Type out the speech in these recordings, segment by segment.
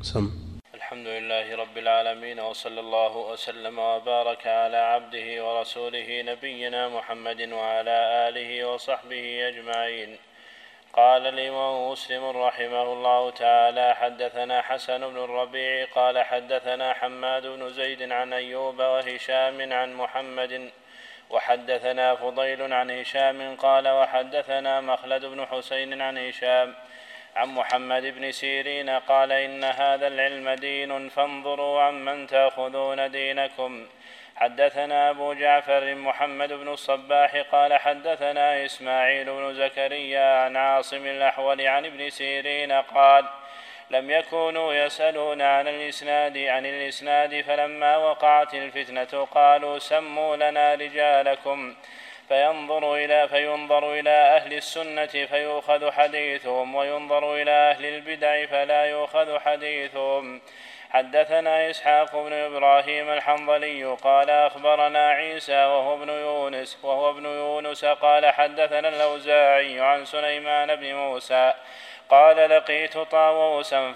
الحمد لله رب العالمين، وصلى الله وسلم وبارك على عبده ورسوله نبينا محمد وعلى آله وصحبه أجمعين. قال الإمام مسلم رحمه الله تعالى: حدثنا حسن بن الربيع قال حدثنا حماد بن زيد عن أيوب وهشام عن محمد، وحدثنا فضيل عن هشام قال وحدثنا مخلد بن حسين عن هشام عن محمد بن سيرين قال: إن هذا العلم دين فانظروا عمن تأخذون دينكم. حدثنا أبو جعفر محمد بن الصباح قال حدثنا إسماعيل بن زكريا عن عاصم الأحول عن ابن سيرين قال: لم يكونوا يسألون عن الإسناد فلما وقعت الفتنة قالوا: سموا لنا رجالكم، فينظر إلى أهل السنة فيؤخذ حديثهم، وينظر إلى أهل البدع فلا يؤخذ حديثهم. حدثنا إسحاق بن إبراهيم الحنظلي قال أخبرنا عيسى وهو ابن يونس قال حدثنا الأوزاعي عن سليمان بن موسى قال: لقيت طاووسا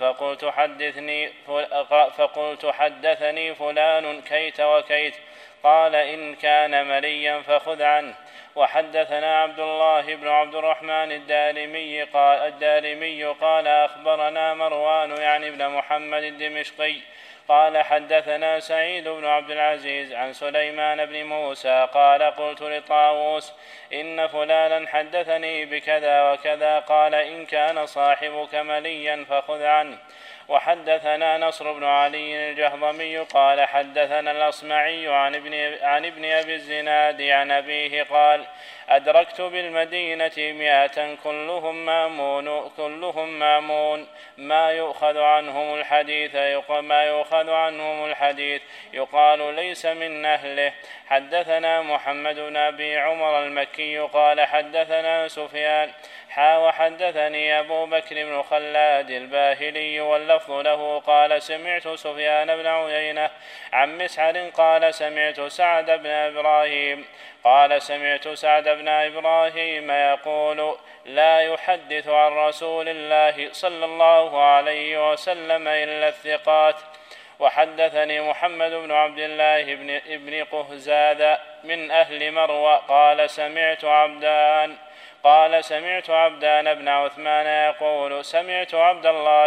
فقلت حدثني فلان كيت وكيت، قال: إن كان مليا فخذ عنه. وحدثنا عبد الله بن عبد الرحمن الدارمي قال أخبرنا مروان يعني ابن محمد الدمشقي قال حدثنا سعيد بن عبد العزيز عن سليمان بن موسى قال: قلت لطاووس: إن فلانا حدثني بكذا وكذا، قال: إن كان صاحبك مليا فخذ عنه. وحدثنا نصر بن علي الجهضمي قال حدثنا الأصمعي عن ابن أبي الزناد عن أبيه قال: أدركت بالمدينة 100 كلهم مامون ما يؤخذ عنهم الحديث يقال ليس من أهله. حدثنا محمد بن أبي عمر المكي قال حدثنا سفيان وحدثني أبو بكر بن خلاد الباهلي واللفظ له قال: سمعت سفيان بن عيينة عن مسعر قال: سمعت سعد بن إبراهيم يقول: لا يحدث عن رسول الله صلى الله عليه وسلم إلا الثقات. وحدثني محمد بن عبد الله بن قهزاد من أهل مروى قال: سمعت عبدان بن عثمان يقول: سمعت عبد الله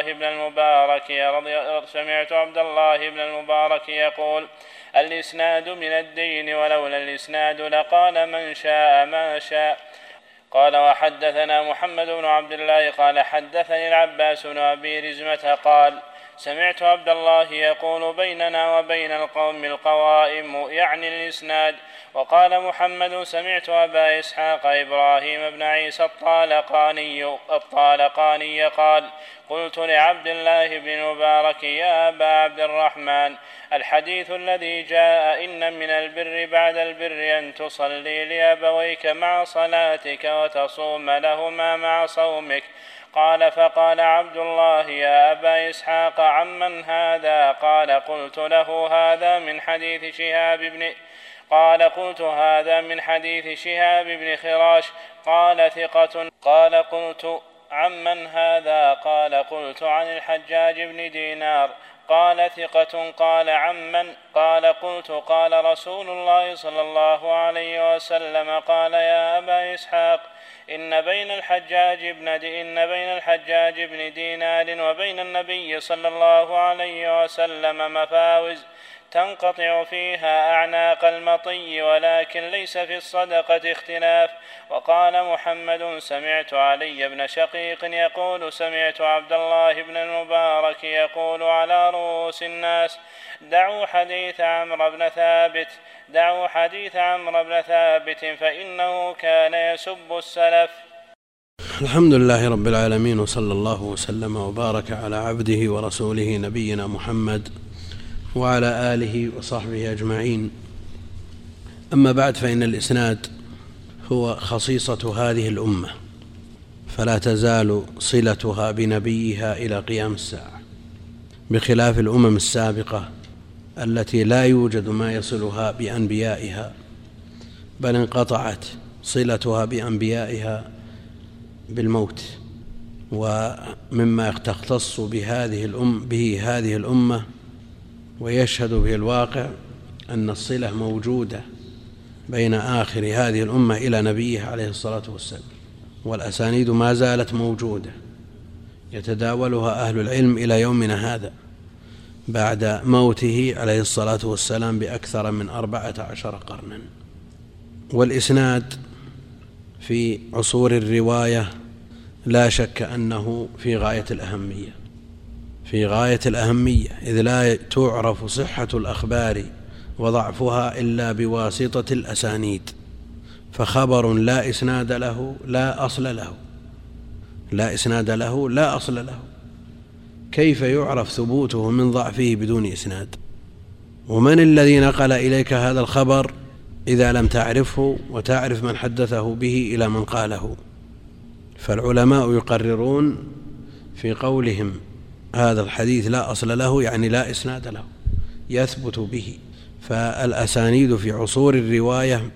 بن المبارك يقول: الإسناد من الدين، ولولا الإسناد لقال من شاء ما شاء. قال: وحدثنا محمد بن عبد الله قال حدثني العباس بن أبي رزمة قال: سمعت عبد الله يقول: بيننا وبين القوم القوائم، يعني الإسناد. وقال محمد: سمعت أبا إسحاق إبراهيم بن عيسى الطالقاني قال: قلت لعبد الله بن المبارك: يا أبا عبد الرحمن، الحديث الذي جاء إن من البر بعد البر أن تصلي لأبويك مع صلاتك وتصوم لهما مع صومك. قال: فقال عبد الله: يا أبا إسحاق عمن هذا؟ قال: قلت هذا من حديث شهاب بن خراش. قال: ثقة. قال: قلت عمن هذا؟ قال: قلت عن الحجاج بن دينار. قال: ثقة. قال: عمن؟ قال: قلت قال رسول الله صلى الله عليه وسلم. قال: يا أبا إسحاق، إن بين الحجاج بن دينار وبين النبي صلى الله عليه وسلم مفاوز تنقطع فيها أعناق المطي، ولكن ليس في الصدقة اختلاف. وقال محمد: سمعت علي بن شقيق يقول: سمعت عبد الله بن المبارك يقول على رؤوس الناس: دعوا حديث عمرو بن ثابت فإنه كان يسب السلف. الحمد لله رب العالمين، وصلى الله وسلم وبارك على عبده ورسوله نبينا محمد وعلى آله وصحبه أجمعين. أما بعد، فإن الإسناد هو خصيصة هذه الأمة، فلا تزال صلتها بنبيها إلى قيام الساعة، بخلاف الأمم السابقة التي لا يوجد ما يصلها بأنبيائها، بل انقطعت صلتها بأنبيائها بالموت، ومما تختص به هذه الأمة ويشهد به الواقع أن الصلة موجودة بين آخر هذه الأمة إلى نبيه عليه الصلاة والسلام، والأسانيد ما زالت موجودة يتداولها أهل العلم إلى يومنا هذا بعد موته عليه الصلاة والسلام بأكثر من 14 قرنا. والإسناد في عصور الرواية لا شك أنه في غاية الأهمية، إذ لا تعرف صحة الأخبار وضعفها إلا بواسطة الأسانيد، فخبر لا إسناد له لا أصل له كيف يعرف ثبوته من ضعفه بدون إسناد؟ ومن الذي نقل إليك هذا الخبر إذا لم تعرفه وتعرف من حدثه به إلى من قاله؟ فالعلماء يقررون في قولهم هذا الحديث لا أصل له، يعني لا إسناد له يثبت به. فالأسانيد في عصور الرواية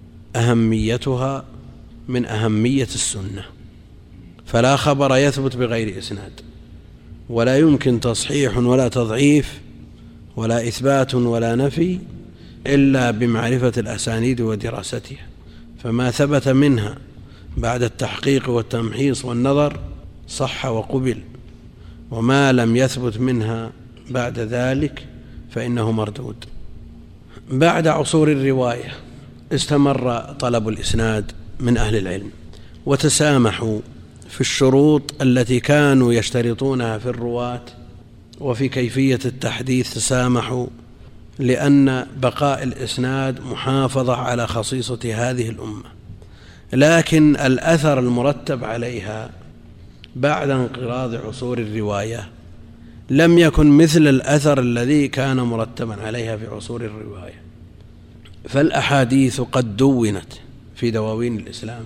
أهميتها من أهمية السنة، فلا خبر يثبت بغير إسناد، ولا يمكن تصحيح ولا تضعيف ولا إثبات ولا نفي إلا بمعرفة الأسانيد ودراستها. فما ثبت منها بعد التحقيق والتمحيص والنظر صح وقبل، وما لم يثبت منها بعد ذلك فإنه مردود. بعد عصور الرواية استمر طلب الإسناد من أهل العلم، وتسامحوا في الشروط التي كانوا يشترطونها في الرواة وفي كيفية التحديث، تسامحوا لأن بقاء الإسناد محافظة على خصيصة هذه الأمة. لكن الأثر المرتب عليها بعد انقراض عصور الرواية لم يكن مثل الأثر الذي كان مرتبا عليها في عصور الرواية. فالأحاديث قد دونت في دواوين الإسلام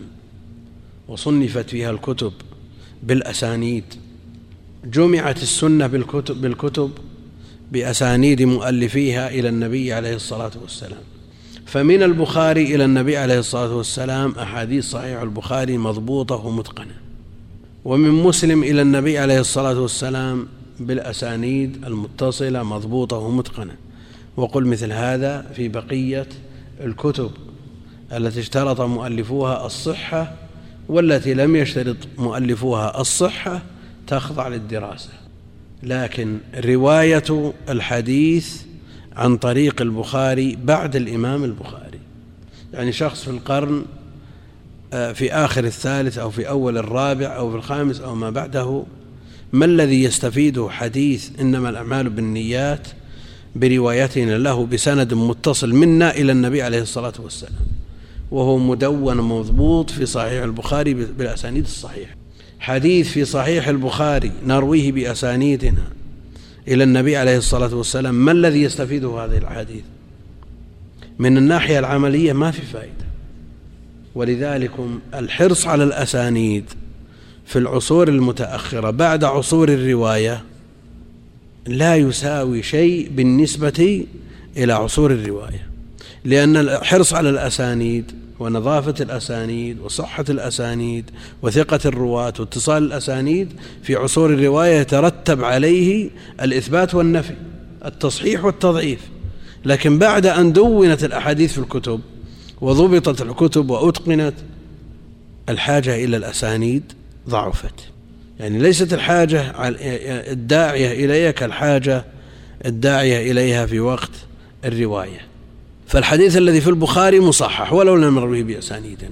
وصنفت فيها الكتب بالأسانيد، جمعت السنة بالكتب بأسانيد مؤلفيها إلى النبي عليه الصلاة والسلام. فمن البخاري إلى النبي عليه الصلاة والسلام أحاديث صحيح البخاري مضبوطة ومتقنة، ومن مسلم إلى النبي عليه الصلاة والسلام بالأسانيد المتصلة مضبوطة ومتقنة. وقل مثل هذا في بقية الكتب التي اشترط مؤلفوها الصحة والتي لم يشترط مؤلفوها الصحة تخضع للدراسة. لكن رواية الحديث عن طريق البخاري بعد الإمام البخاري، يعني شخص في القرن في آخر الثالث أو في أول الرابع أو في الخامس أو ما بعده، ما الذي يستفيده حديث إنما الأعمال بالنيات بروايتنا له بسند متصل منا إلى النبي عليه الصلاة والسلام، وهو مدون مضبوط في صحيح البخاري بالأسانيد الصحيحة. حديث في صحيح البخاري نرويه بأسانيدنا إلى النبي عليه الصلاة والسلام، ما الذي يستفيده هذه الحديث؟ من الناحية العملية ما في فائدة. ولذلك الحرص على الأسانيد في العصور المتأخرة بعد عصور الرواية لا يساوي شيء بالنسبة إلى عصور الرواية، لأن الحرص على الأسانيد ونظافة الأسانيد وصحة الأسانيد وثقة الرواة واتصال الأسانيد في عصور الرواية يترتب عليه الإثبات والنفي، التصحيح والتضعيف. لكن بعد أن دونت الأحاديث في الكتب وضبطت الكتب وأتقنت، الحاجة إلى الأسانيد ضعفت، يعني ليست الحاجة الداعية إليها كالحاجة الداعية إليها في وقت الرواية. فالحديث الذي في البخاري مصحح ولو لم نرويه بأسانيدنا.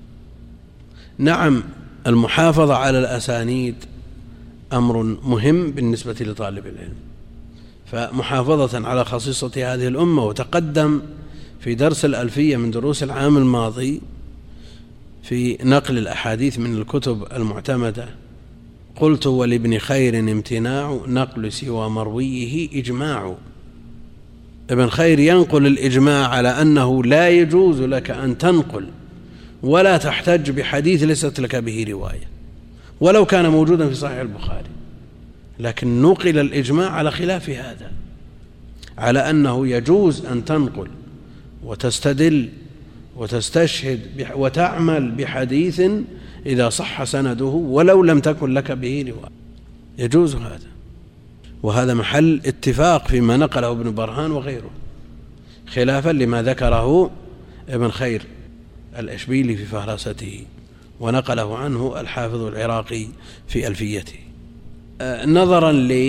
نعم، المحافظة على الأسانيد أمر مهم بالنسبة لطالب العلم، فمحافظة على خصيصة هذه الأمة. وتقدم في درس الألفية من دروس العام الماضي في نقل الأحاديث من الكتب المعتمدة، قلت: ولابن خير امتناع نقل سوى مرويه إجماع. ابن خير ينقل الإجماع على أنه لا يجوز لك أن تنقل ولا تحتج بحديث ليست لك به رواية ولو كان موجودا في صحيح البخاري، لكن نقل الإجماع على خلاف هذا، على أنه يجوز أن تنقل وتستدل وتستشهد وتعمل بحديث إذا صح سنده ولو لم تكن لك به رواية، يجوز هذا. وهذا محل اتفاق فيما نقله ابن برهان وغيره، خلافا لما ذكره ابن خير الأشبيلي في فهرسته، ونقله عنه الحافظ العراقي في ألفيته. نظرا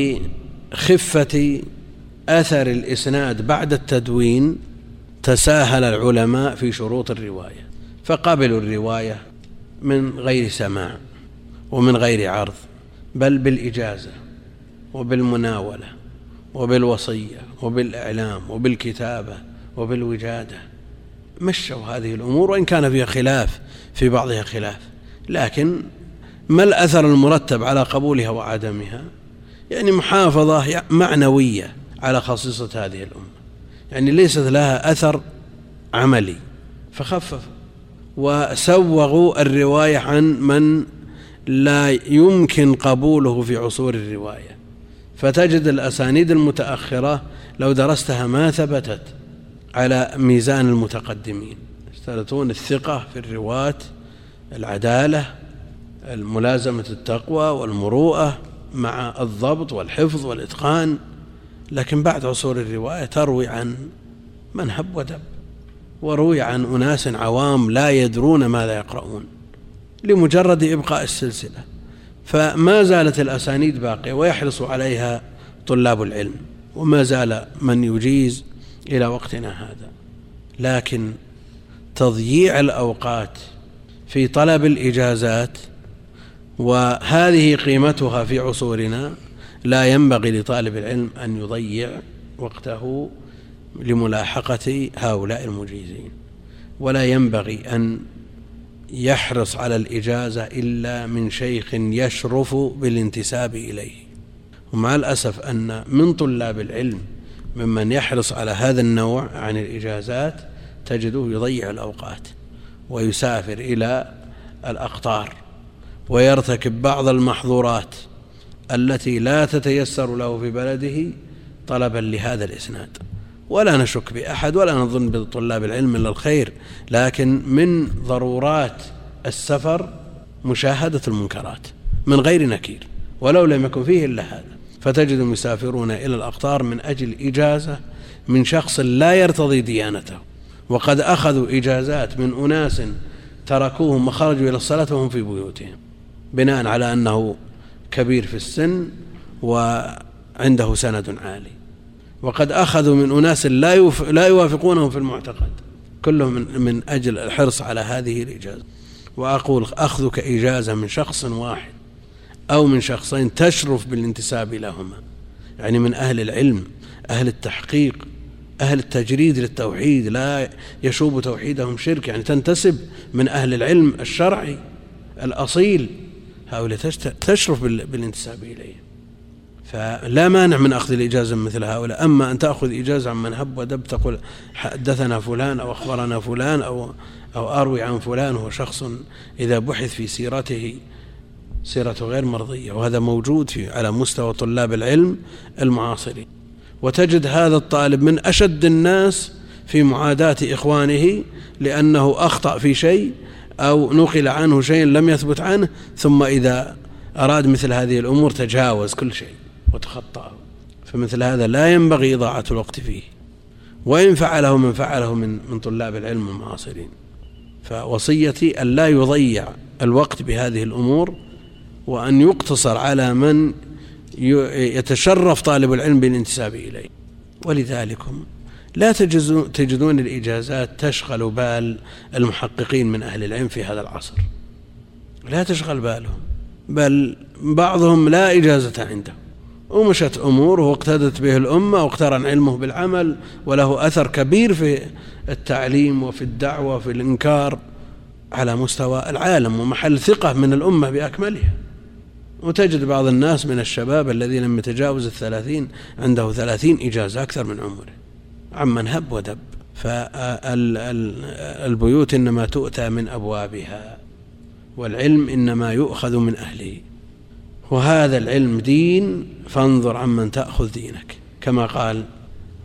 لخفة أثر الإسناد بعد التدوين تساهل العلماء في شروط الرواية، فقبلوا الرواية من غير سماع ومن غير عرض، بل بالإجازة وبالمناولة وبالوصية وبالإعلام وبالكتابة وبالوجادة. مشوا هذه الأمور، وإن كان فيها خلاف، في بعضها خلاف، لكن ما الأثر المرتب على قبولها وعدمها؟ يعني محافظة معنوية على خصيصة هذه الأمة، يعني ليست لها أثر عملي، فخففوا وسوغوا الرواية عن من لا يمكن قبوله في عصور الرواية. فتجد الأسانيد المتأخرة لو درستها ما ثبتت على ميزان المتقدمين، يشترطون الثقة في الرواة، العدالة، الملازمة التقوى والمروءة مع الضبط والحفظ والإتقان. لكن بعد عصور الرواية تروي عن من هب ودب، وروي عن أناس عوام لا يدرون ماذا يقرؤون لمجرد إبقاء السلسلة. فما زالت الأسانيد باقية ويحرص عليها طلاب العلم، وما زال من يجيز إلى وقتنا هذا. لكن تضييع الأوقات في طلب الإجازات، وهذه قيمتها في عصورنا، لا ينبغي لطالب العلم أن يضيع وقته لملاحقة هؤلاء المجيزين، ولا ينبغي أن يحرص على الإجازة إلا من شيخ يشرف بالانتساب إليه. ومع الأسف أن من طلاب العلم ممن يحرص على هذا النوع عن الإجازات تجده يضيع الأوقات ويسافر إلى الأقطار ويرتكب بعض المحظورات التي لا تتيسر له في بلده طلبا لهذا الإسناد. ولا نشك بأحد ولا نظن بطلاب العلم إلا الخير، لكن من ضرورات السفر مشاهدة المنكرات من غير نكير، ولو لم يكن فيه إلا هذا. فتجدهم يسافرون إلى الأقطار من أجل إجازة من شخص لا يرتضي ديانته، وقد أخذوا إجازات من أناس تركوهم وخرجوا إلى الصلاة وهم في بيوتهم بناء على أنه كبير في السن وعنده سند عالي، وقد أخذوا من أناس لا يوافقونهم في المعتقد، كلهم من أجل الحرص على هذه الإجازة. وأقول أخذك إجازة من شخص واحد أو من شخصين تشرف بالانتساب لهما، يعني من أهل العلم، أهل التحقيق، أهل التجريد للتوحيد، لا يشوب توحيدهم شرك، يعني تنتسب من أهل العلم الشرعي الأصيل، هؤلاء تشرف بالانتساب إليه. فلا مانع من أخذ الإجازة مثل هؤلاء. أما أن تأخذ إجازة عن من هب ودب، تقول حدثنا فلان أو أخبرنا فلان أو أروي عن فلان، هو شخص إذا بحث في سيرته سيرته غير مرضية، وهذا موجود على مستوى طلاب العلم المعاصرين. وتجد هذا الطالب من أشد الناس في معاداة إخوانه لأنه أخطأ في شيء أو نقل عنه شيء لم يثبت عنه، ثم إذا أراد مثل هذه الأمور تجاوز كل شيء وتخطأه. فمثل هذا لا ينبغي إضاعة الوقت فيه، وإن فعله من فعله من طلاب العلم المعاصرين. فوصيتي أن لا يضيع الوقت بهذه الأمور، وأن يقتصر على من يتشرف طالب العلم بالانتساب إليه. ولذلكم لا تجدون الإجازات تشغل بال المحققين من أهل العلم في هذا العصر، لا تشغل بالهم، بل بعضهم لا إجازة عنده، ومشت أموره واقتدت به الأمة واقترن علمه بالعمل، وله أثر كبير في التعليم وفي الدعوة وفي الإنكار على مستوى العالم، ومحل ثقة من الأمة بأكملها. وتجد بعض الناس من الشباب الذي لم يتجاوز 30 عنده 30 إجازة أكثر من عمره عمن هب ودب. فالبيوت إنما تؤتى من أبوابها، والعلم إنما يؤخذ من أهله، وهذا العلم دين، فانظر عمن تأخذ دينك، كما قال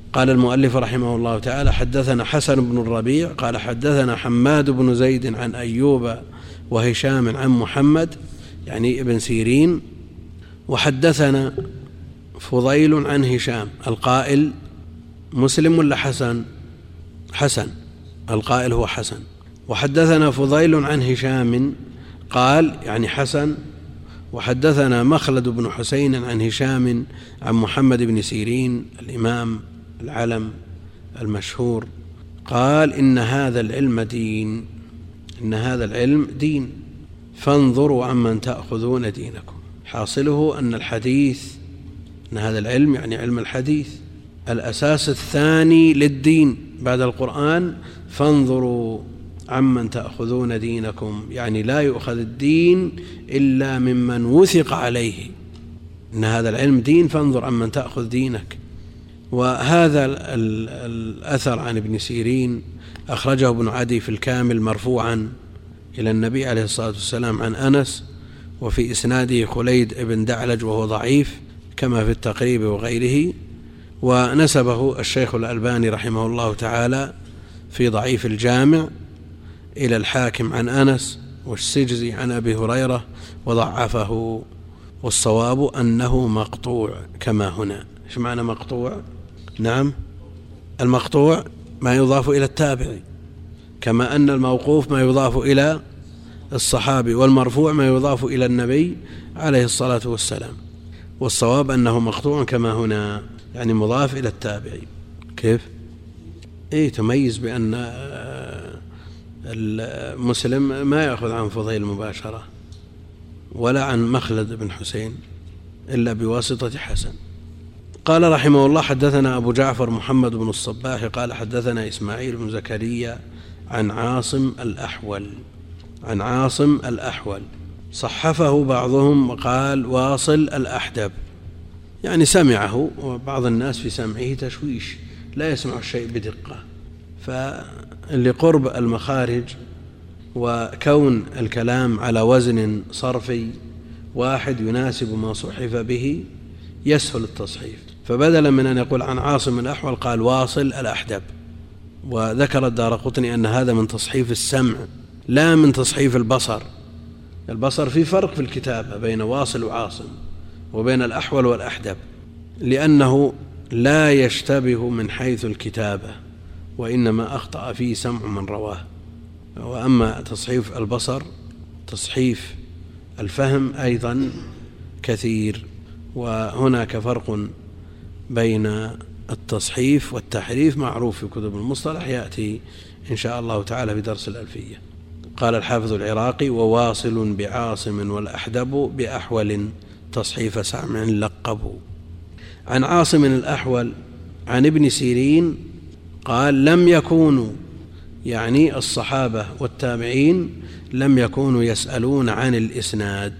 قال المؤلف رحمه الله تعالى: حدثنا حسن بن الربيع قال حدثنا حماد بن زيد عن أيوب وهشام عن محمد يعني ابن سيرين، وحدثنا فضيل عن هشام. القائل مسلم ولا حسن؟ حسن، القائل هو حسن. وحدثنا فضيل عن هشام قال يعني حسن. وحدثنا مخلد بن حسين عن هشام عن محمد بن سيرين الإمام العلم المشهور قال: إن هذا العلم دين، إن هذا العلم دين، فانظروا عمن تأخذون دينكم. حاصله أن الحديث، أن هذا العلم يعني علم الحديث، الأساس الثاني للدين بعد القرآن. فانظروا عمن تأخذون دينكم، يعني لا يؤخذ الدين إلا ممن وثق عليه. إن هذا العلم دين، فانظر عمن تأخذ دينك. وهذا الأثر عن ابن سيرين أخرجه ابن عدي في الكامل مرفوعا إلى النبي عليه الصلاة والسلام عن أنس، وفي إسناده خليد بن دعلج وهو ضعيف كما في التقريب وغيره. ونسبه الشيخ الألباني رحمه الله تعالى في ضعيف الجامع إلى الحاكم عن أنس، والسجزي عن أبي هريرة وضعفه. والصواب أنه مقطوع كما هنا. إيش معنى مقطوع؟ نعم، المقطوع ما يضاف إلى التابعي، كما أن الموقوف ما يضاف إلى الصحابي، والمرفوع ما يضاف إلى النبي عليه الصلاة والسلام. والصواب أنه مقطوع كما هنا، يعني مضاف إلى التابعي. كيف؟ تميز بأن المسلم ما يأخذ عن فضيل مباشرة ولا عن مخلد بن حسين إلا بواسطة حسن. قال رحمه الله: حدثنا أبو جعفر محمد بن الصباح قال حدثنا إسماعيل بن زكريا عن عاصم الأحول، عن عاصم الأحول. صحفه بعضهم وقال واصل الأحدب، يعني سمعه، وبعض الناس في سمعه تشويش، لا يسمع الشيء بدقة. فلقرب المخارج وكون الكلام على وزن صرفي واحد يناسب ما صحف به يسهل التصحيف، فبدلا من أن يقول عن عاصم الأحول قال واصل الأحدب. وذكر الدارقطني أن هذا من تصحيف السمع لا من تصحيف البصر. البصر في فرق في الكتابة بين واصل وعاصم وبين الأحول والأحدب، لأنه لا يشتبه من حيث الكتابة، وإنما أخطأ فيه سمع من رواه. وأما تصحيف البصر تصحيف الفهم أيضا كثير. وهناك فرق بين التصحيف والتحريف معروف في كتب المصطلح، يأتي إن شاء الله تعالى في درس الألفية. قال الحافظ العراقي: وواصل بعاصم والأحدب بأحول تصحيف سمع لقبوا. عن عاصم الأحول عن ابن سيرين قال: لم يكونوا، يعني الصحابة والتابعين، لم يكونوا يسألون عن الإسناد،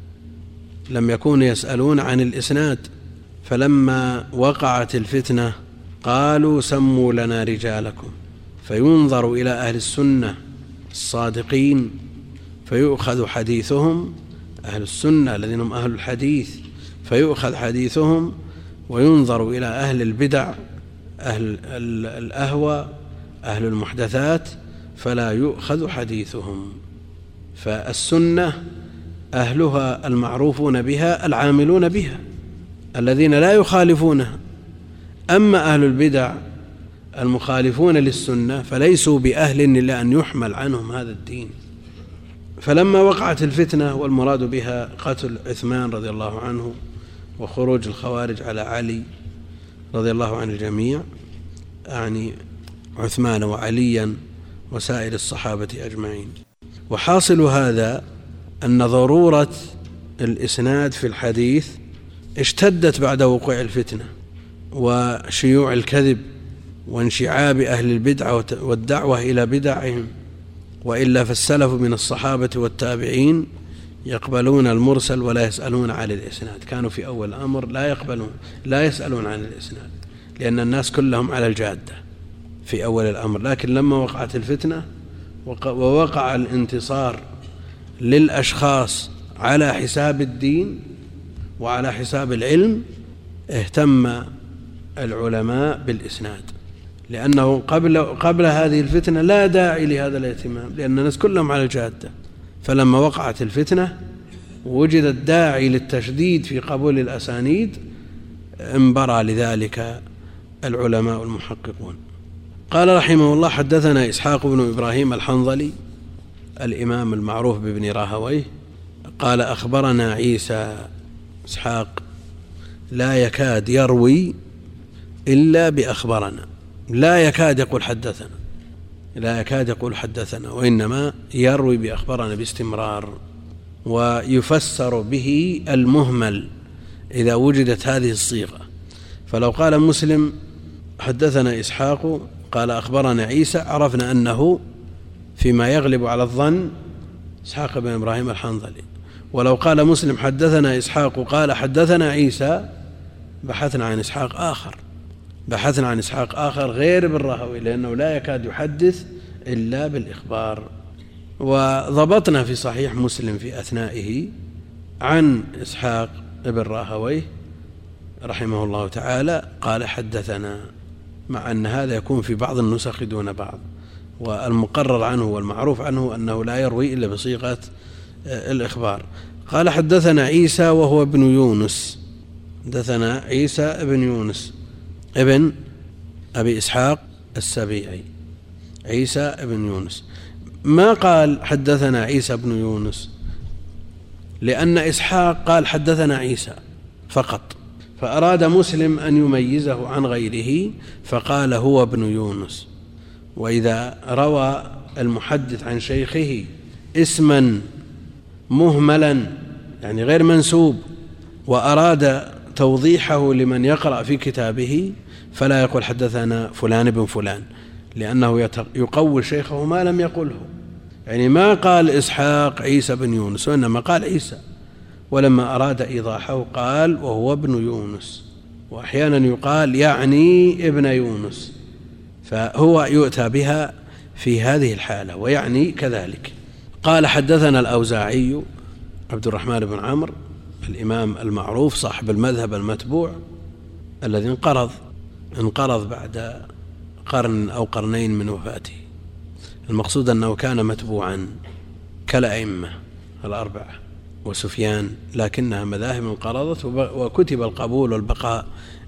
لم يكونوا يسألون عن الإسناد. فلما وقعت الفتنة قالوا: سموا لنا رجالكم، فينظر إلى أهل السنة الصادقين فيؤخذ حديثهم، أهل السنة الذين هم أهل الحديث فيؤخذ حديثهم، وينظر إلى أهل البدع أهل الأهوى أهل المحدثات فلا يؤخذ حديثهم. فالسنة أهلها المعروفون بها العاملون بها الذين لا يخالفونها، أما أهل البدع المخالفون للسنة فليسوا بأهل إلا أن يحمل عنهم هذا الدين. فلما وقعت الفتنة، والمراد بها قتل عثمان رضي الله عنه وخروج الخوارج على علي رضي الله عن الجميع، يعني عثمان وعليا وسائر الصحابة أجمعين. وحاصل هذا أن ضرورة الإسناد في الحديث اشتدت بعد وقوع الفتنة وشيوع الكذب وانشعاب أهل البدع والدعوة إلى بدعهم. وإلا فالسلف من الصحابة والتابعين يقبلون المرسل ولا يسألون عن الإسناد، كانوا في أول الأمر لا يسألون عن الإسناد، لأن الناس كلهم على الجادة في أول الأمر. لكن لما وقعت الفتنة ووقع الانتصار للأشخاص على حساب الدين وعلى حساب العلم، اهتم العلماء بالإسناد، لأنه قبل هذه الفتنة لا داعي لهذا الاهتمام، لأن الناس كلهم على الجادة، فلما وقعت الفتنة وجد الداعي للتشديد في قبول الأسانيد انبرى لذلك العلماء المحققون. قال رحمه الله: حدثنا إسحاق بن إبراهيم الحنظلي الإمام المعروف بابن راهويه قال: أخبرنا عيسى. إسحاق لا يكاد يروي إلا بأخبرنا، لا يكاد يقول حدثنا، وإنما يروي بأخبرنا باستمرار، ويفسر به المهمل إذا وجدت هذه الصيغة. فلو قال مسلم: حدثنا إسحاق قال أخبرنا عيسى، عرفنا أنه فيما يغلب على الظن إسحاق بن إبراهيم الحنظلي. ولو قال مسلم: حدثنا إسحاق قال حدثنا عيسى، بحثنا عن إسحاق آخر غير ابن راهويه، لأنه لا يكاد يحدث إلا بالإخبار. وضبطنا في صحيح مسلم في أثنائه عن إسحاق ابن راهويه رحمه الله تعالى قال: حدثنا، مع أن هذا يكون في بعض النسخ دون بعض، والمقرر عنه والمعروف عنه أنه لا يروي إلا بصيغة الإخبار. قال: حدثنا عيسى وهو ابن يونس، حدثنا عيسى ابن يونس ابن أبي إسحاق السبيعي، عيسى ابن يونس. ما قال حدثنا عيسى ابن يونس، لأن إسحاق قال حدثنا عيسى فقط، فأراد مسلم أن يميزه عن غيره فقال هو ابن يونس. وإذا روى المحدث عن شيخه اسما مهملا يعني غير منسوب وأراد توضيحه لمن يقرأ في كتابه فلا يقول حدثنا فلان بن فلان، لأنه يقول شيخه ما لم يقله. يعني ما قال إسحاق عيسى بن يونس، وإنما قال عيسى، ولما أراد إيضاحه قال وهو ابن يونس. وأحيانا يقال يعني ابن يونس، فهو يؤتى بها في هذه الحالة ويعني كذلك. قال: حدثنا الأوزاعي عبد الرحمن بن عمرو الإمام المعروف صاحب المذهب المتبوع الذي انقرض بعد قرن أو قرنين من وفاته. المقصود أنه كان متبوعا كالأئمة الأربعة وسفيان، لكنها مذاهب انقرضت وكتب القبول والبقاء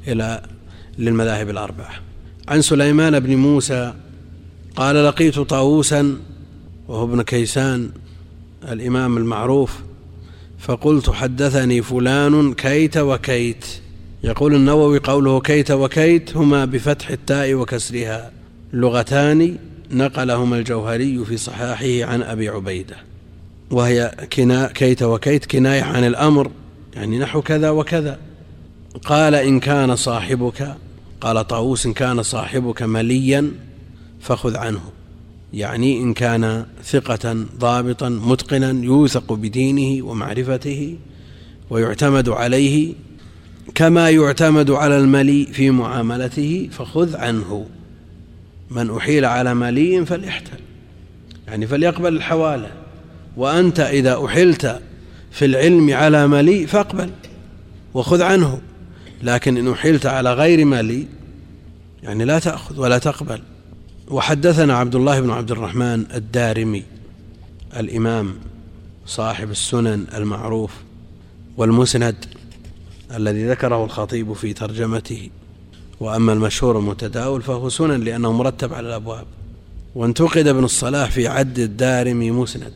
للمذاهب الأربعة. عن سليمان بن موسى قال: لقيت طاووسا وهو ابن كيسان الإمام المعروف، فقلت: حدثني فلان كيت وكيت. يقول النووي: قوله كيت وكيت هما بفتح التاء وكسرها لغتان نقلهما الجوهري في صحاحه عن أبي عبيدة، وهي كيت وكيت كناية عن الأمر، يعني نحو كذا وكذا. قال: إن كان صاحبك، قال طاووس: إن كان صاحبك مليا فخذ عنه، يعني إن كان ثقة ضابطا متقنا يوثق بدينه ومعرفته ويعتمد عليه كما يعتمد على الملي في معاملته فخذ عنه. من أحيل على ملي فليحتل، يعني فليقبل الحوالة. وأنت إذا أحلت في العلم على ملي فاقبل وخذ عنه، لكن إن أحيلت على غير ملي يعني لا تأخذ ولا تقبل. وحدثنا عبد الله بن عبد الرحمن الدارمي الإمام صاحب السنن المعروف والمسند الذي ذكره الخطيب في ترجمته، وأما المشهور المتداول فهو سنن لأنه مرتب على الأبواب. وانتقد ابن الصلاح في عد الدارمي مسند،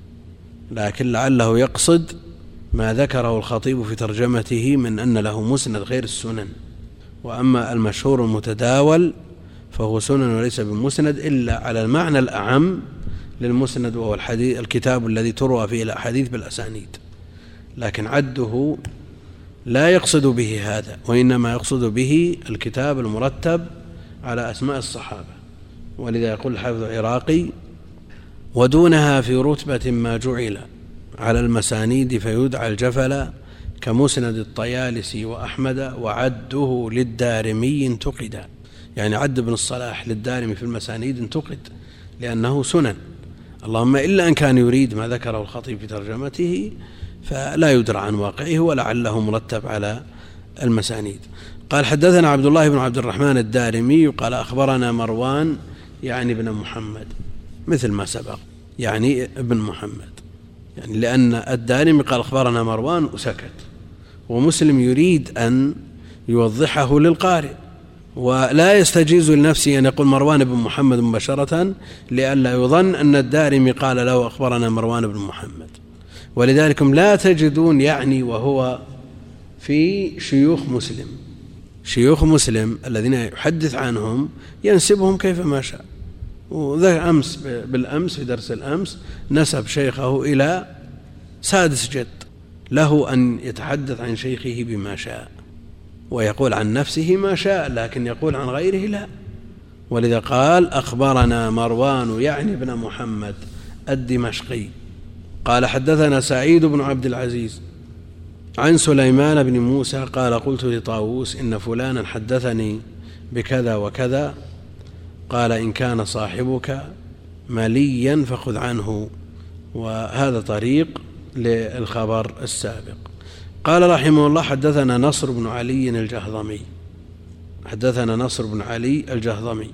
لكن لعله يقصد ما ذكره الخطيب في ترجمته من أن له مسند غير السنن. وأما المشهور المتداول فهو سنن وليس بمسند إلا على المعنى الأعم للمسند، وهو الكتاب الذي تروى فيه الأحاديث بالأسانيد، لكن عده لا يقصد به هذا، وإنما يقصد به الكتاب المرتب على أسماء الصحابة. ولذا يقول الحافظ العراقي: ودونها في رتبة ما جعل على المسانيد فيدعى الجفل كمسند الطيالسي وأحمد، وعده للدارمي انتقد. يعني عد ابن الصلاح للدارمي في المسانيد انتقد لأنه سنن، اللهم إلا أن كان يريد ما ذكره الخطيب في ترجمته فلا يدرى عن واقعه ولعله مرتب على المسانيد. قال حدثنا عبد الله بن عبد الرحمن الدارمي قال أخبرنا مروان يعني ابن محمد، مثل ما سبق، يعني ابن محمد، يعني لأن الدارمي قال أخبرنا مروان وسكت، ومسلم يريد أن يوضحه للقارئ، ولا يستجيز لنفسه أن يقول مروان بن محمد مباشرة لئلا يظن أن الدارمي قال له أخبرنا مروان بن محمد. ولذلك لا تجدون يعني وهو في شيوخ مسلم الذين يحدث عنهم ينسبهم كيفما شاء. وذا بالأمس في درس الأمس نسب شيخه إلى سادس جد، له أن يتحدث عن شيخه بما شاء ويقول عن نفسه ما شاء، لكن يقول عن غيره لا. ولذا قال أخبرنا مروان يعني ابن محمد الدمشقي قال حدثنا سعيد بن عبد العزيز عن سليمان بن موسى قال قلت لطاووس إن فلانا حدثني بكذا وكذا، قال إن كان صاحبك مليا فخذ عنه. وهذا طريق للخبر السابق. قال رحمه الله حدثنا نصر بن علي الجهضمي،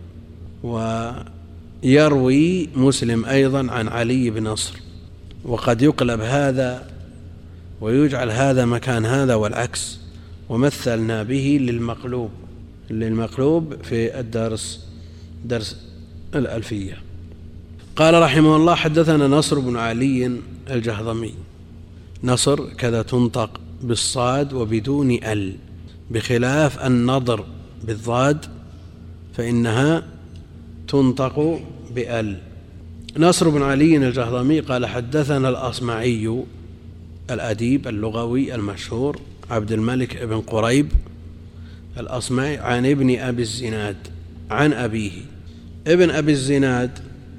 ويروي مسلم أيضا عن علي بن نصر، وقد يقلب هذا ويجعل هذا مكان هذا والعكس، ومثلنا به للمقلوب في درس الألفية. قال رحمه الله حدثنا نصر بن علي الجهضمي. نصر كذا تنطق بالصاد وبدون ال، بخلاف النضر بالضاد فإنها تنطق بال. نصر بن علي الجهضمي قال حدثنا الأصمعي الأديب اللغوي المشهور عبد الملك بن قريب الأصمعي عن ابن أبي الزناد عن أبيه. ابن أبي الزناد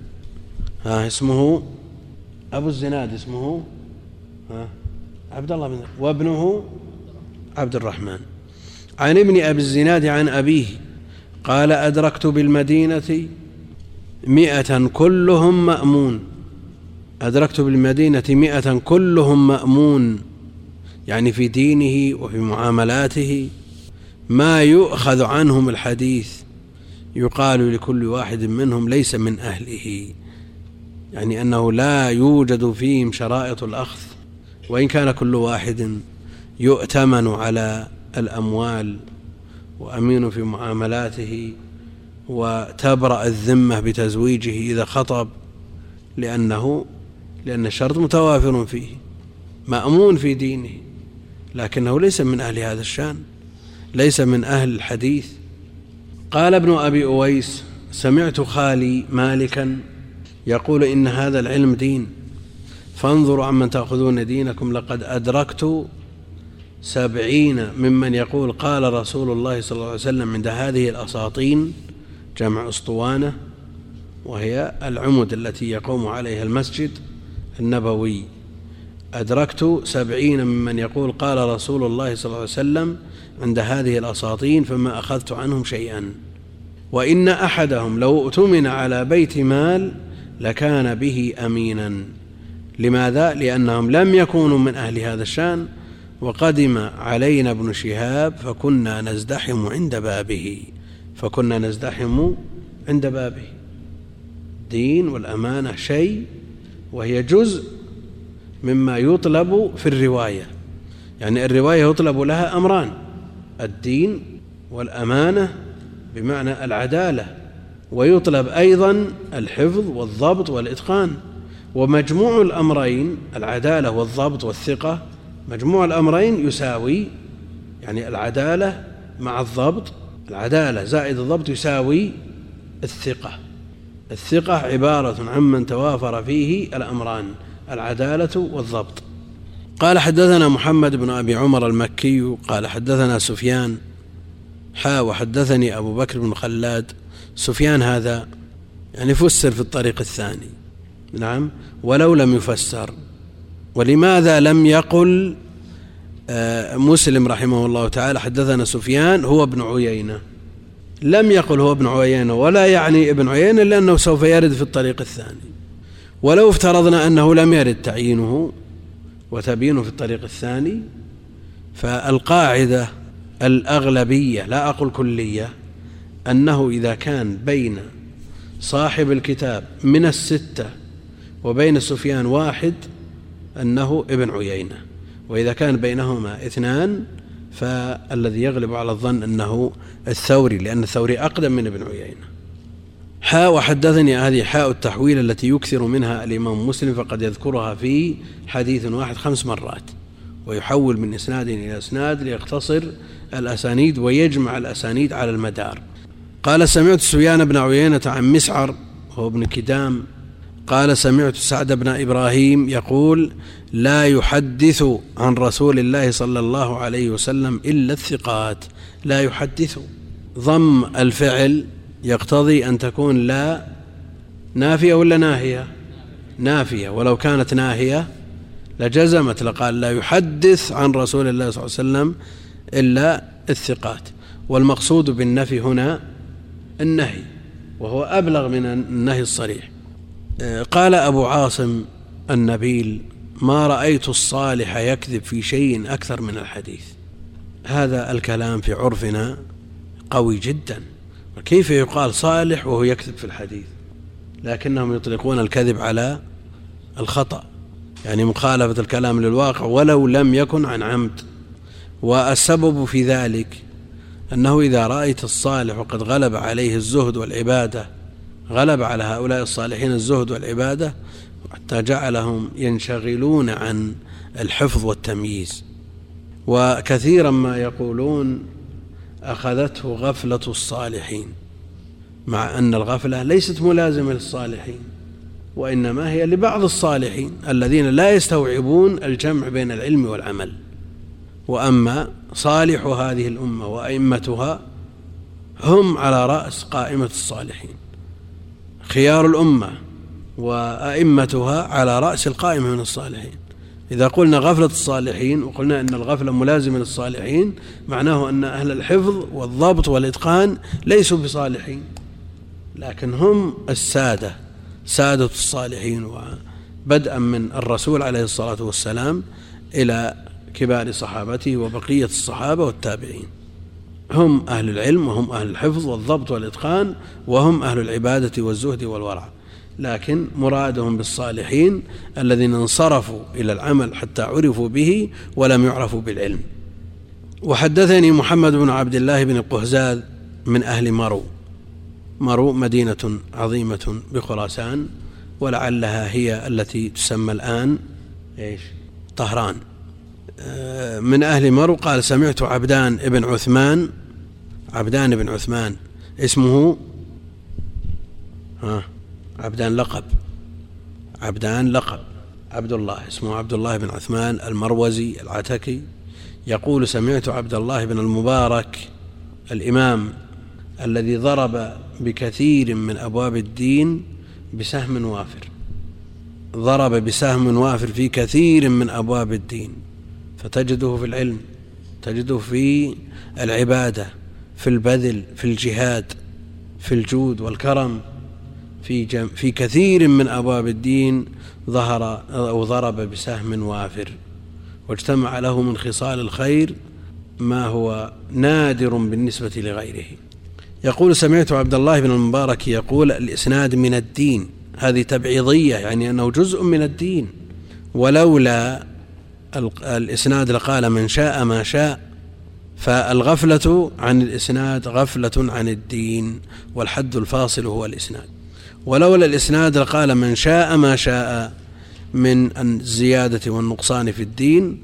اسمه أبو الزناد، اسمه عبد الله بن، وابنه عبد الرحمن. عن ابن أبي الزناد عن أبيه قال أدركت بالمدينة 100 كلهم مأمون. أدركت بالمدينة 100 كلهم مأمون، يعني في دينه وفي معاملاته ما يؤخذ عنهم الحديث يقال لكل واحد منهم ليس من أهله، يعني أنه لا يوجد فيهم شرائط الأخذ، وإن كان كل واحد يؤتمن على الأموال وأمين في معاملاته وتبرأ الذمة بتزويجه إذا خطب، لأن الشرط متوافر فيه، مأمون في دينه، لكنه ليس من أهل هذا الشان، ليس من أهل الحديث. قال ابن أبي أويس سمعت خالي مالكا يقول إن هذا العلم دين، فانظروا عمن تأخذون دينكم، لقد أدركت 70 ممن يقول قال رسول الله صلى الله عليه وسلم عند هذه الأساطين، جمع أسطوانة وهي العمد التي يقوم عليها المسجد النبوي. أدركت 70 ممن يقول قال رسول الله صلى الله عليه وسلم عند هذه الأساطين فما أخذت عنهم شيئا، وإن أحدهم لو اؤتمن على بيت مال لكان به أمينا. لماذا؟ لأنهم لم يكونوا من أهل هذا الشان. وقدم علينا ابن شهاب فكنا نزدحم عند بابه. الدين والأمانة شيء، وهي جزء مما يطلب في الرواية، يعني الرواية يطلب لها أمران: الدين والأمانة بمعنى العدالة، ويطلب أيضا الحفظ والضبط والإتقان. ومجموع الأمرين، العدالة والضبط والثقة، مجموع الأمرين يساوي، يعني العدالة مع الضبط، العدالة زائد الضبط يساوي الثقة. الثقة عبارة عمن توافر فيه الأمران، العدالة والضبط. قال حدثنا محمد بن أبي عمر المكي قال حدثنا سفيان وحدثني أبو بكر بن خلاد. سفيان هذا يعني فسر في الطريق الثاني، نعم، ولو لم يفسر. ولماذا لم يقل مسلم رحمه الله تعالى حدثنا سفيان هو ابن عيينة؟ لم يقل هو ابن عيينة، ولا يعني ابن عيينة، لأنه سوف يرد في الطريق الثاني. ولو افترضنا أنه لم يرد تعيينه وتبيينه في الطريق الثاني، فالقاعدة الأغلبية لا أقول كلية أنه إذا كان بين صاحب الكتاب من الستة وبين سفيان واحد أنه ابن عيينة، وإذا كان بينهما اثنان فالذي يغلب على الظن أنه الثوري، لأن الثوري أقدم من ابن عيينة. وحدثني، هذه حاء التحويل التي يكثر منها الإمام مسلم، فقد يذكرها في حديث واحد 5 مرات، ويحول من إسناد إلى إسناد ليقتصر الأسانيد ويجمع الأسانيد على المدار. قال: سمعت سفيان بن عيينة عن مسعر هو ابن كدام قال: سمعت سعد بن إبراهيم يقول: لا يحدث عن رسول الله صلى الله عليه وسلم إلا الثقات. لا يحدث، ضم الفعل يقتضي أن تكون لا نافية ولا ناهية؟ نافية، ولو كانت ناهية لجزمت، لقال: لا يحدث عن رسول الله صلى الله عليه وسلم إلا الثقات. والمقصود بالنفي هنا النهي، وهو أبلغ من النهي الصريح. قال أبو عاصم النبيل: ما رأيت الصالح يكذب في شيء أكثر من الحديث. هذا الكلام في عرفنا قوي جدا، وكيف يقال صالح وهو يكذب في الحديث؟ لكنهم يطلقون الكذب على الخطأ، يعني مخالفة الكلام للواقع ولو لم يكن عن عمد. والسبب في ذلك أنه إذا رأيت الصالح وقد غلب عليه الزهد والعبادة، غلب على هؤلاء الصالحين الزهد والعبادة حتى جعلهم ينشغلون عن الحفظ والتمييز. وكثيرا ما يقولون أخذته غفلة الصالحين، مع أن الغفلة ليست ملازمة للصالحين، وإنما هي لبعض الصالحين الذين لا يستوعبون الجمع بين العلم والعمل. وأما صالح هذه الأمة وأئمتها هم على رأس قائمة الصالحين، خيار الأمة وأئمتها على رأس القائمة من الصالحين. إذا قلنا غفلة الصالحين وقلنا أن الغفلة ملازمة للصالحين، معناه أن أهل الحفظ والضبط والإتقان ليسوا بصالحين، لكن هم السادة، سادة الصالحين، وبدءا من الرسول عليه الصلاة والسلام إلى كبار صحابته وبقية الصحابة والتابعين. هم أهل العلم وهم أهل الحفظ والضبط والإتقان، وهم أهل العبادة والزهد والورع، لكن مرادهم بالصالحين الذين انصرفوا إلى العمل حتى عرفوا به ولم يعرفوا بالعلم. وحدثني محمد بن عبد الله بن قهزاذ من أهل مرو. مرو مدينة عظيمة بخراسان، ولعلها هي التي تسمى الآن طهران. من أهل مرو قال: سمعت عبدان بن عثمان اسمه عبدان لقب عبد الله، اسمه عبد الله بن عثمان المروزي العتكي، يقول: سمعت عبد الله بن المبارك الإمام الذي ضرب بكثير من أبواب الدين بسهم وافر، ضرب بسهم وافر في كثير من أبواب الدين، فتجده في العلم، تجده في العبادة، في البذل، في الجهاد، في الجود والكرم، في كثير من أبواب الدين ظهر أو ضرب بسهم وافر، واجتمع له من خصال الخير ما هو نادر بالنسبة لغيره. يقول: سمعت عبد الله بن المبارك يقول: الإسناد من الدين. هذه تبعيضية، يعني أنه جزء من الدين، ولولا الإسناد لقال من شاء ما شاء. فالغفلة عن الإسناد غفلة عن الدين، والحد الفاصل هو الإسناد. ولولا الإسناد لقال من شاء ما شاء من الزيادة والنقصان في الدين،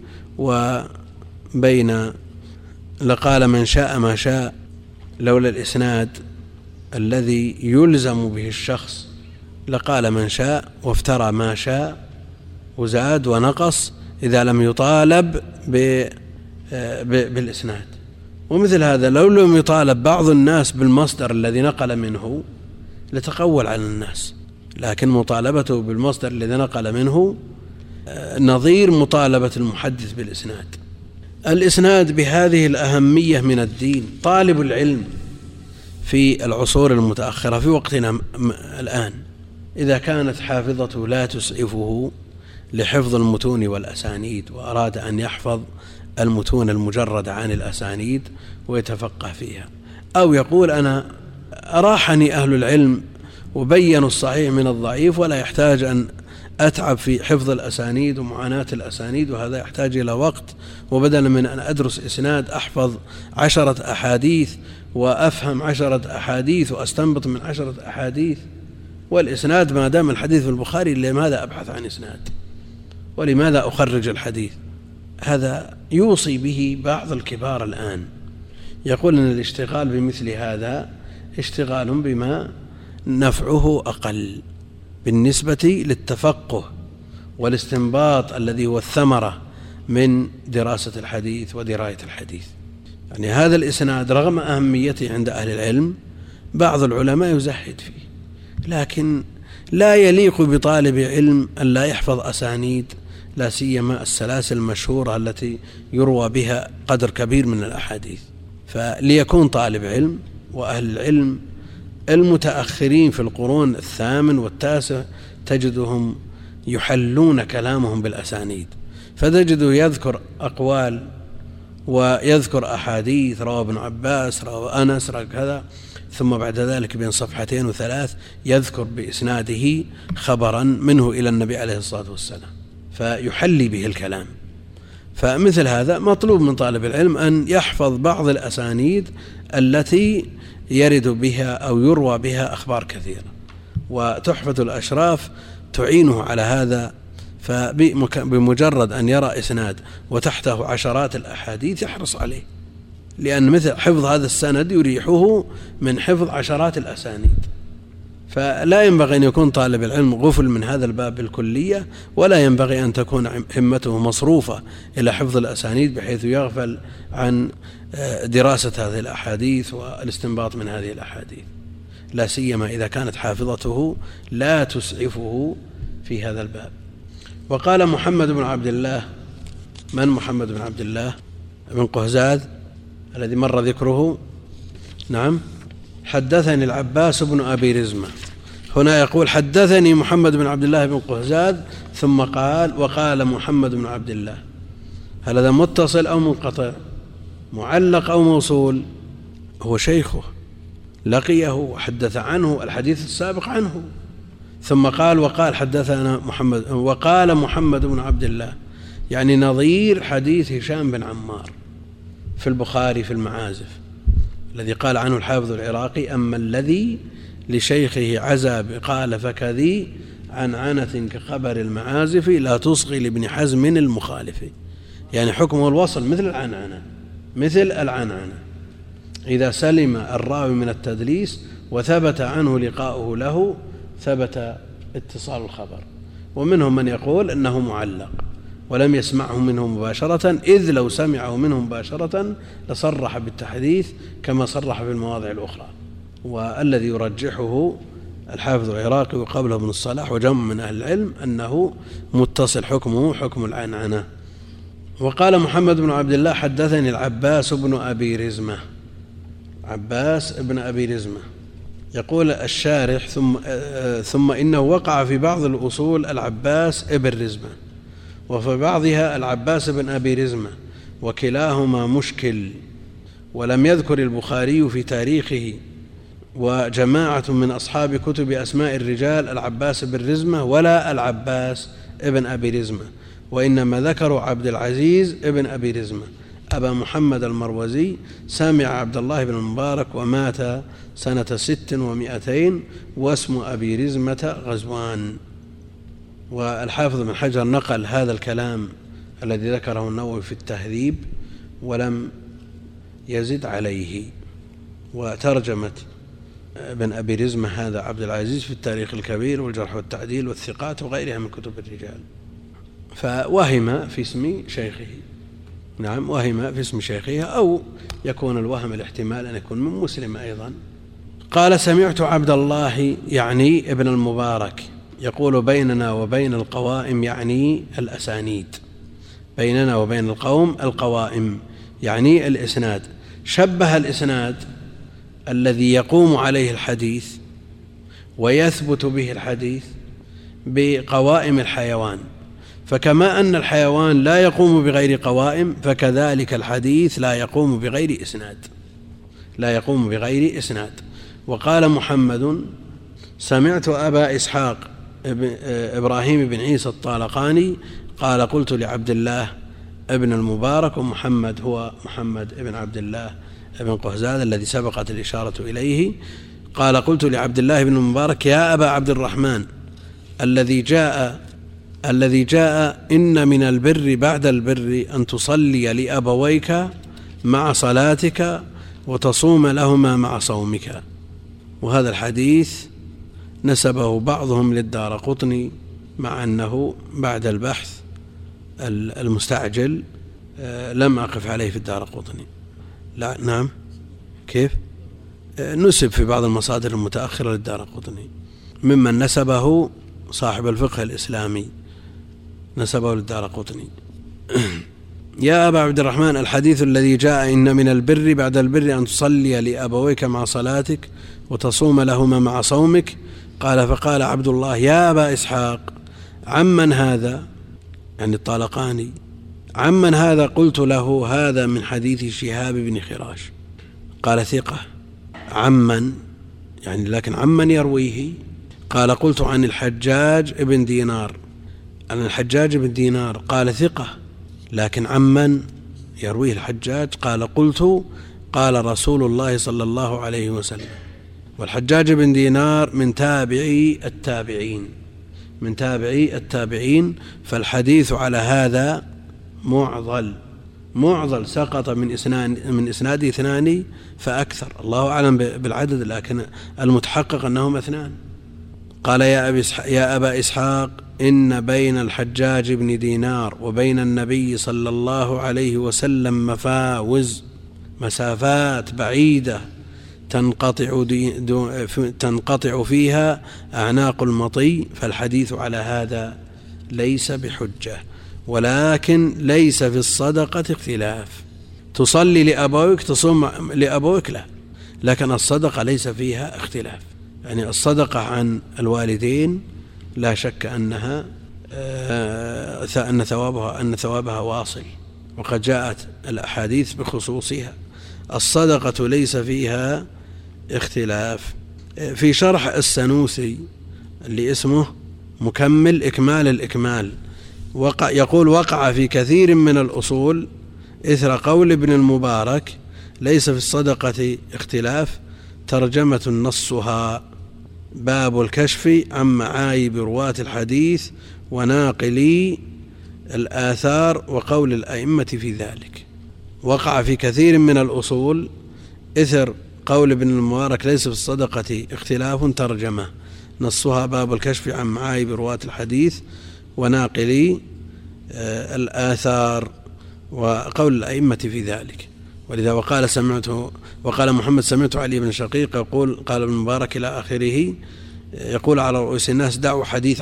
وبين لقال من شاء ما شاء لولا الإسناد الذي يلزم به الشخص لقال من شاء وافترى ما شاء وزاد ونقص إذا لم يطالب بالإسناد. ومثل هذا لو لم يطالب بعض الناس بالمصدر الذي نقل منه لتقول على الناس، لكن مطالبته بالمصدر الذي نقل منه نظير مطالبة المحدث بالإسناد. الإسناد بهذه الأهمية من الدين. طالب العلم في العصور المتأخرة في وقتنا الآن إذا كانت حافظته لا تسعفه لحفظ المتون والأسانيد، وأراد أن يحفظ المتون المجردة عن الأسانيد ويتفقه فيها، أو يقول أنا أراحني أهل العلم وبينوا الصحيح من الضعيف ولا يحتاج أن أتعب في حفظ الأسانيد ومعاناة الأسانيد، وهذا يحتاج إلى وقت، وبدلا من أن أدرس إسناد أحفظ 10 أحاديث وأفهم 10 أحاديث وأستنبط من 10 أحاديث، والإسناد ما دام الحديث في البخاري لماذا أبحث عن إسناد ولماذا أخرج الحديث؟ هذا يوصي به بعض الكبار الآن، يقول أن الاشتغال بمثل هذا اشتغال بما نفعه أقل بالنسبة للتفقه والاستنباط الذي هو الثمرة من دراسة الحديث ودراية الحديث. يعني هذا الإسناد رغم أهميته عند أهل العلم بعض العلماء يزهد فيه، لكن لا يليق بطالب علم أن لا يحفظ أسانيد، لا سيما السلاسل المشهورة التي يروى بها قدر كبير من الأحاديث. فليكون طالب علم، وأهل العلم المتأخرين في القرون 8 و9 تجدهم يحلون كلامهم بالأسانيد، فتجده يذكر أقوال ويذكر أحاديث روى ابن عباس روى أنس روى كذا، ثم بعد ذلك بين 2 و3 يذكر بإسناده خبرا منه إلى النبي عليه الصلاة والسلام، فيحلي به الكلام. فمثل هذا مطلوب من طالب العلم أن يحفظ بعض الأسانيد التي يرد بها أو يروى بها أخبار كثيرة، وتحفة الأشراف تعينه على هذا، فبمجرد أن يرى إسناد وتحته 10 الأحاديث يحرص عليه، لأن مثل حفظ هذا السند يريحه من حفظ 10 الأسانيد. فلا ينبغي أن يكون طالب العلم غفل من هذا الباب بالكلية، ولا ينبغي أن تكون همته مصروفة إلى حفظ الأسانيد بحيث يغفل عن دراسة هذه الأحاديث والاستنباط من هذه الأحاديث، لا سيما إذا كانت حافظته لا تسعفه في هذا الباب. وقال محمد بن عبد الله، من محمد بن عبد الله بن قهزاد الذي مر ذكره؟ نعم، حدثني العباس بن أبي رزمة. هنا يقول حدثني محمد بن عبد الله بن قهزاد، ثم قال وقال محمد بن عبد الله. هل هذا متصل أو منقطع، معلق أو موصول؟ هو شيخه لقيه وحدث عنه الحديث السابق عنه، ثم قال وقال حدثنا محمد، وقال محمد بن عبد الله، يعني نظير حديث هشام بن عمار في البخاري في المعازف الذي قال عنه الحافظ العراقي أما الذي لشيخه عزى قال فكذي عن عنة كخبر المعازف لا تصغي لابن حزم المخالف، يعني حكمه الوصل مثل العنعنة إذا سلم الراوي من التدليس وثبت عنه لقاؤه له ثبت اتصال الخبر. ومنهم من يقول أنه معلق ولم يسمعه منه مباشرة، إذ لو سمعه منه مباشرة لصرح بالتحديث كما صرح في المواضع الأخرى. والذي يرجحه الحافظ العراقي وقبله ابن الصلاح وجمع من أهل العلم أنه متصل حكمه حكم العنعنة. وقال محمد بن عبد الله حدثني العباس بن أبي رزمة، عباس بن أبي رزمة. يقول الشارح ثم إنه وقع في بعض الأصول العباس ابن رزمة، وفي بعضها العباس بن أبي رزمة، وكلاهما مشكل، ولم يذكر البخاري في تاريخه وجماعة من أصحاب كتب أسماء الرجال العباس بن رزمة ولا العباس ابن أبي رزمة، وإنما ذكروا عبد العزيز ابن أبي رزمة أبا محمد المروزي، سامع عبد الله بن المبارك، ومات سنة 600 واسم أبي رزمة غزوان. والحافظ بن حجر نقل هذا الكلام الذي ذكره النووي في التهذيب ولم يزد عليه. وترجمة ابن أبي رزمة هذا عبد العزيز في التاريخ الكبير والجرح والتعديل والثقات وغيرها من كتب الرجال، فوهم في اسم شيخه. نعم، وهم في اسم شيخه، أو يكون الوهم الاحتمال أن يكون من مسلم أيضا. قال سمعت عبد الله يعني ابن المبارك يقول بيننا وبين القوائم، يعني الأسانيد، بيننا وبين القوم القوائم يعني الإسناد. شبه الإسناد الذي يقوم عليه الحديث ويثبت به الحديث بقوائم الحيوان، فكما أن الحيوان لا يقوم بغير قوائم فكذلك الحديث لا يقوم بغير إسناد. وقال محمد: سمعت أبا إسحاق إبراهيم بن عيسى الطالقاني قال: قلت لعبد الله ابن المبارك، ومحمد هو محمد ابن عبد الله ابن قهزاد الذي سبقت الإشارة إليه، قال: قلت لعبد الله بن المبارك: يا أبا عبد الرحمن، الذي جاء إن من البر بعد البر أن تصلي لأبويك مع صلاتك وتصوم لهما مع صومك. وهذا الحديث نسبه بعضهم للدارقطني، مع أنه بعد البحث المستعجل لم أقف عليه في الدارقطني. لا، نعم، كيف؟ نسب في بعض المصادر المتأخرة للدارقطني، ممن نسبه صاحب الفقه الإسلامي نسبه للدارقطني. يا أبا عبد الرحمن، الحديث الذي جاء إن من البر بعد البر أن تصلي لأبويك مع صلاتك وتصوم لهما مع صومك. قال: فقال عبد الله: يا أبا إسحاق، عمن هذا؟ يعني الطالقاني. عمن هذا؟ قلت له: هذا من حديث شهاب بن خراش. قال: ثقة. عمن يعني، لكن عمن يرويه؟ قال: قلت عن الحجاج بن دينار. عن الحجاج بن دينار. قال: ثقة، لكن عمن يرويه الحجاج؟ قال: قلت: قال رسول الله صلى الله عليه وسلم. والحجاج بن دينار من تابعي التابعين، فالحديث على هذا معضل سقط من إسناده 2 فأكثر، الله أعلم بالعدد، لكن المتحقق أنهم 2. قال: يا أبا إسحاق، إن بين الحجاج بن دينار وبين النبي صلى الله عليه وسلم مفاوز، مسافات بعيدة تنقطع فيها أعناق المطي، فالحديث على هذا ليس بحجة. ولكن ليس في الصدقة اختلاف. تصلي لأبويك، تصوم لأبويك، لا، لكن الصدقة ليس فيها اختلاف. يعني الصدقة عن الوالدين لا شك أن ثوابها واصل، وقد جاءت الأحاديث بخصوصها. الصدقة ليس فيها اختلاف. في شرح السنوسي اللي اسمه مكمل إكمال الإكمال يقول: وقع في كثير من الأصول إثر قول ابن المبارك: ليس في الصدقة اختلاف، ترجمة نصها باب الكشف عن معايب رواة الحديث وناقلي الآثار وقول الأئمة في ذلك. وقع في كثير من الأصول إثر قول ابن المبارك: ليس في الصدقة اختلاف، ترجمة نصها باب الكشف عن معايب رواة الحديث وناقلي الآثار وقول الأئمة في ذلك. ولذا وقال محمد: سمعت علي بن شقيق يقول: قال ابن المبارك إلى آخره، يقول على رؤوس الناس: دعوا حديث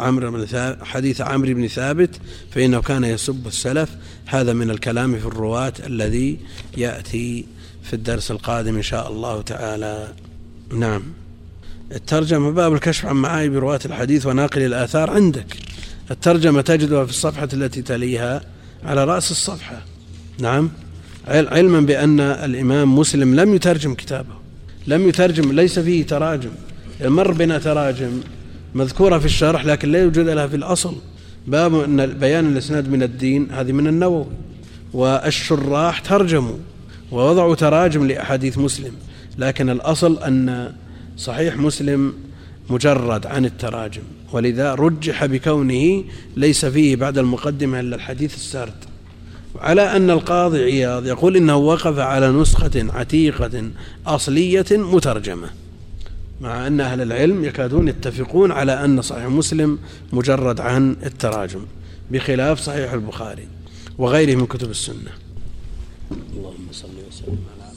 عمرو بن ثابت فإنه كان يسب السلف. هذا من الكلام في الرواة الذي يأتي في الدرس القادم إن شاء الله تعالى. نعم. الترجمة باب الكشف عن معايب رواة الحديث وناقل الآثار عندك، الترجمة تجدها في الصفحة التي تليها على رأس الصفحة. نعم، علما بأن الإمام مسلم لم يترجم كتابه، ليس فيه تراجم. مر بنا تراجم مذكورة في الشرح لكن لا يوجد لها في الأصل. باب أن بيان الإسناد من الدين، هذه من النووي، والشراح ترجموا ووضعوا تراجم لأحاديث مسلم، لكن الأصل أن صحيح مسلم مجرد عن التراجم، ولذا رجح بكونه ليس فيه بعد المقدمة إلا الحديث السرد. على أن القاضي عياض يقول إنه وقف على نسخة عتيقة أصلية مترجمة، مع أن أهل العلم يكادون يتفقون على أن صحيح مسلم مجرد عن التراجم، بخلاف صحيح البخاري وغيره من كتب السنة. اللهم صل وسلم على